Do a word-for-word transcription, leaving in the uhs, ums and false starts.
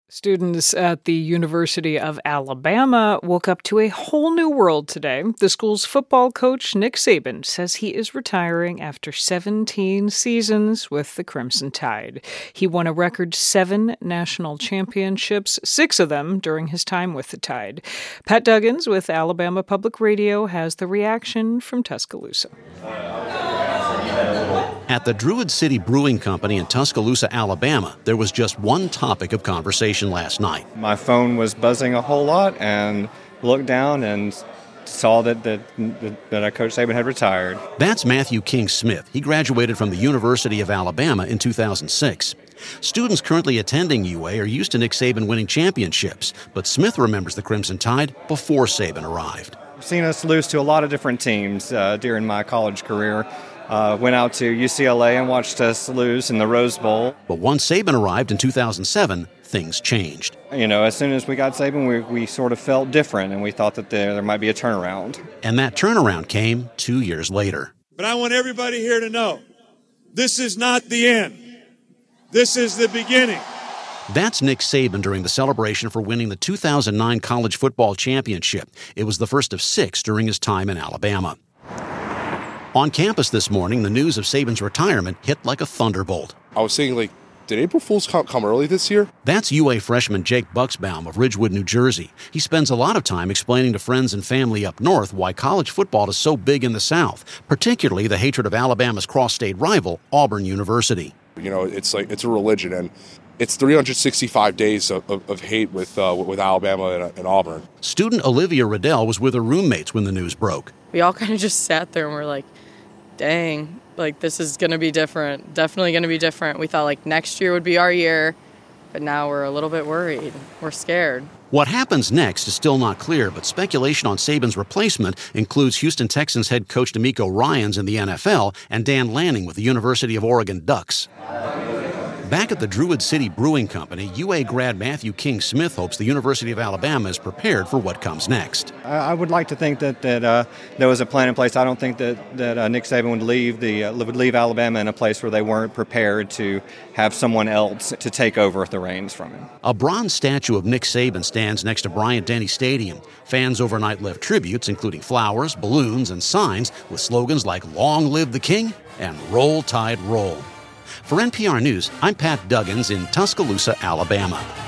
Students at the University of Alabama woke up to a whole new world today. The school's football coach, Nick Saban, says he is retiring after seventeen seasons with the Crimson Tide. He won a record seven national championships, six of them during his time with the Tide. Pat Duggins with Alabama Public Radio has the reaction from Tuscaloosa. At the Druid City Brewing Company in Tuscaloosa, Alabama, there was just one topic of conversation last night. My phone was buzzing a whole lot, and looked down and saw that that, that Coach Saban had retired. That's Matthew King Smith. He graduated from the University of Alabama in two thousand six. Students currently attending U A are used to Nick Saban winning championships, but Smith remembers the Crimson Tide before Saban arrived. I've seen us lose to a lot of different teams uh, during my college career. Uh, went out to U C L A and watched us lose in the Rose Bowl. But once Saban arrived in two thousand seven, things changed. You know, as soon as we got Saban, we, we sort of felt different, and we thought that there, there might be a turnaround. And that turnaround came two years later. But I want everybody here to know, this is not the end. This is the beginning. That's Nick Saban during the celebration for winning the two thousand nine college football championship. It was the first of six during his time in Alabama. On campus this morning, the news of Saban's retirement hit like a thunderbolt. I was saying, like, did April Fool's come, come early this year? That's U A freshman Jake Bucksbaum of Ridgewood, New Jersey. He spends a lot of time explaining to friends and family up north why college football is so big in the South, particularly the hatred of Alabama's cross-state rival, Auburn University. You know, it's like it's a religion, and it's three hundred sixty-five days of, of, of hate with uh, with Alabama and, and Auburn. Student Olivia Riddell was with her roommates when the news broke. We all kind of just sat there and were like, dang, like this is going to be different, definitely going to be different. We thought like next year would be our year, but now we're a little bit worried. We're scared. What happens next is still not clear, but speculation on Saban's replacement includes Houston Texans head coach DeMeco Ryans in the N F L and Dan Lanning with the University of Oregon Ducks. Back at the Druid City Brewing Company, U A grad Matthew King Smith hopes the University of Alabama is prepared for what comes next. I would like to think that that uh, there was a plan in place. I don't think that that uh, Nick Saban would leave the uh, would leave Alabama in a place where they weren't prepared to have someone else to take over the reins from him. A bronze statue of Nick Saban stands next to Bryant-Denny Stadium. Fans overnight left tributes, including flowers, balloons, and signs with slogans like "Long Live the King" and "Roll Tide Roll." For N P R News, I'm Pat Duggins in Tuscaloosa, Alabama.